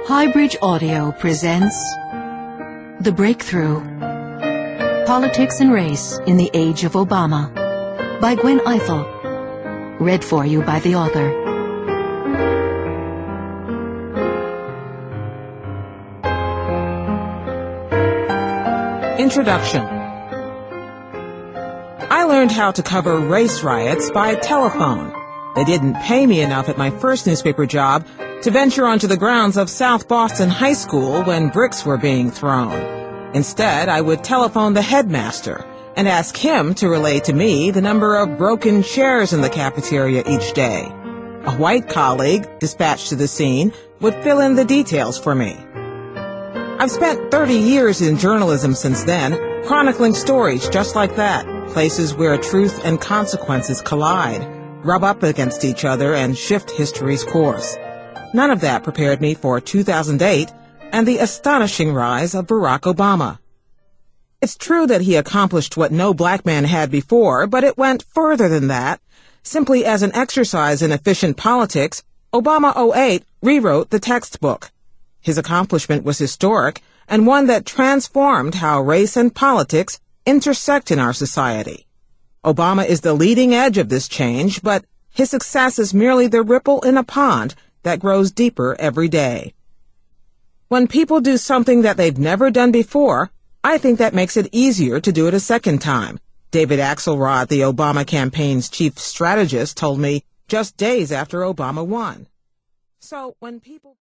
Highbridge Audio presents The Breakthrough, Politics and Race in the Age of Obama by Gwen Ifill. Read for you by the author. Introduction. I learned how to cover race riots by telephone. They didn't pay me enough at my first newspaper job to venture onto the grounds of South Boston High School when bricks were being thrown. Instead, I would telephone the headmaster and ask him to relay to me the number of broken chairs in the cafeteria each day. A white colleague, dispatched to the scene, would fill in the details for me. I've spent 30 years in journalism since then, chronicling stories just like that, places where truth and consequences collide, rub up against each other, and shift history's course. None of that prepared me for 2008 and the astonishing rise of Barack Obama. It's true that he accomplished what no black man had before, but it went further than that. Simply as an exercise in efficient politics, Obama 08 rewrote the textbook. His accomplishment was historic and one that transformed how race and politics intersect in our society. Obama is the leading edge of this change, but his success is merely the ripple in a pond that grows deeper every day. When people do something that they've never done before, I think that makes it easier to do it a second time. David Axelrod, the Obama campaign's chief strategist, told me just days after Obama won. So when people